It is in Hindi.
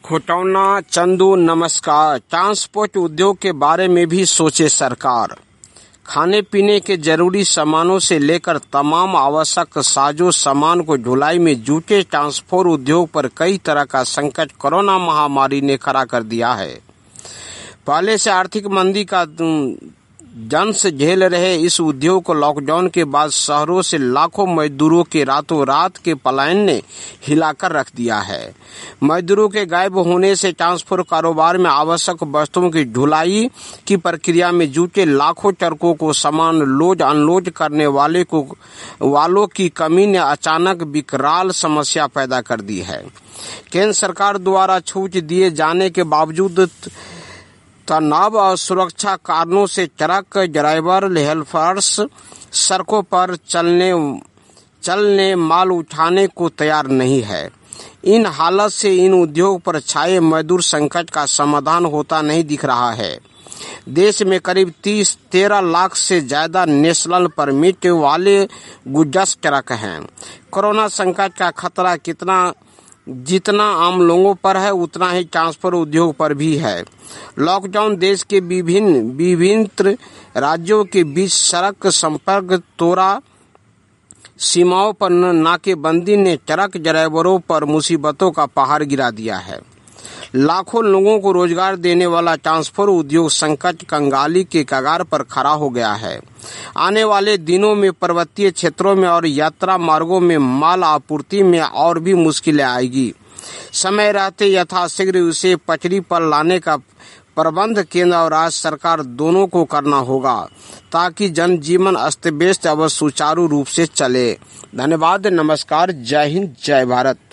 खुटौना चंदू नमस्कार। ट्रांसपोर्ट उद्योग के बारे में भी सोचे सरकार। खाने पीने के जरूरी सामानों से लेकर तमाम आवश्यक साजो सामान को ढुलाई में जुटे ट्रांसपोर्ट उद्योग पर कई तरह का संकट कोरोना महामारी ने खड़ा कर दिया है। पहले से आर्थिक मंदी का जंस झेल रहे इस उद्योग को लॉकडाउन के बाद शहरों से लाखों मजदूरों के रातों रात के पलायन ने हिलाकर रख दिया है। मजदूरों के गायब होने से ट्रांसपोर्ट कारोबार में आवश्यक वस्तुओं की ढुलाई की प्रक्रिया में जुटे लाखों ट्रकों को सामान लोड अनलोड करने वालों की कमी ने अचानक विकराल समस्या पैदा कर दी है। केंद्र सरकार द्वारा छूट दिए जाने के बावजूद तनाव और सुरक्षा कारणों से ट्रक ड्राइवर हेल्पर्स सड़कों पर चलने माल उठाने को तैयार नहीं है। इन हालत से इन उद्योग पर छाए मजदूर संकट का समाधान होता नहीं दिख रहा है। देश में करीब 13 लाख से ज्यादा नेशनल परमिट वाले गुड्स ट्रक हैं। कोरोना संकट का खतरा जितना आम लोगों पर है उतना ही ट्रांसपोर्ट उद्योग पर भी है। लॉकडाउन देश के विभिन्न राज्यों के बीच सड़क संपर्क तोड़ा, सीमाओं पर नाकेबंदी ने ट्रक ड्राइवरों पर मुसीबतों का पहाड़ गिरा दिया है। लाखों लोगों को रोजगार देने वाला ट्रांसपोर्ट उद्योग संकट कंगाली के कगार पर खड़ा हो गया है। आने वाले दिनों में पर्वतीय क्षेत्रों में और यात्रा मार्गों में माल आपूर्ति में और भी मुश्किलें आएगी। समय रहते यथाशीघ्र उसे पटरी पर लाने का प्रबंध केंद्र और राज्य सरकार दोनों को करना होगा ताकि जनजीवन अस्त व्यस्त और सुचारू रूप से चले। धन्यवाद। नमस्कार। जय हिंद, जय भारत।